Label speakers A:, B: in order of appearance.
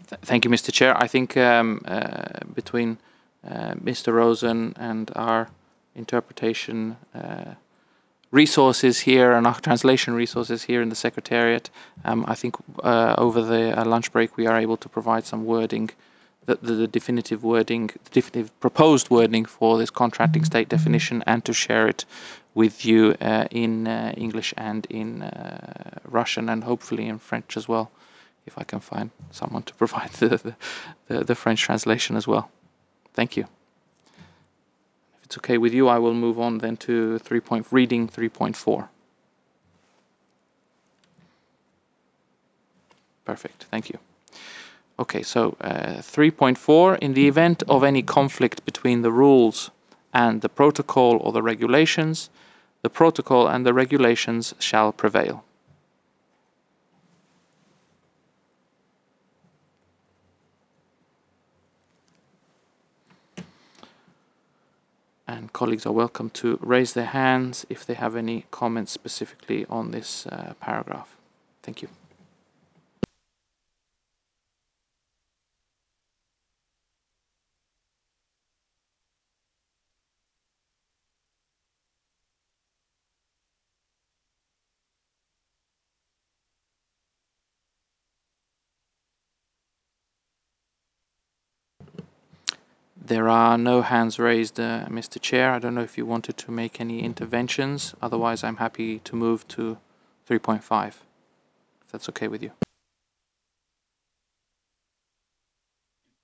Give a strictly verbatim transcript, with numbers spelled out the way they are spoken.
A: Th thank you, Mister Chair. I think um, uh, between uh, Mister Rosen and our interpretation uh, resources here and our translation resources here in the Secretariat, um, I think uh, over the uh, lunch break we are able to provide some wording, the, the, the definitive wording, the definitive proposed wording for this contracting state definition, and to share it with you uh, in uh, English and in uh, Russian and hopefully in French as well, if I can find someone to provide the, the, the French translation as well. Thank you. If it's okay with you, I will move on then to three point reading three point four. Perfect, thank you. Okay, so uh, three point four, in the event of any conflict between the rules and the protocol or the regulations, the protocol and the regulations shall prevail. And colleagues are welcome to raise their hands if they have any comments specifically on this uh, paragraph. Thank you. There are no hands raised, uh, Mister Chair. I don't know if you wanted to make any interventions. Otherwise, I'm happy to move to three point five, if that's okay with you.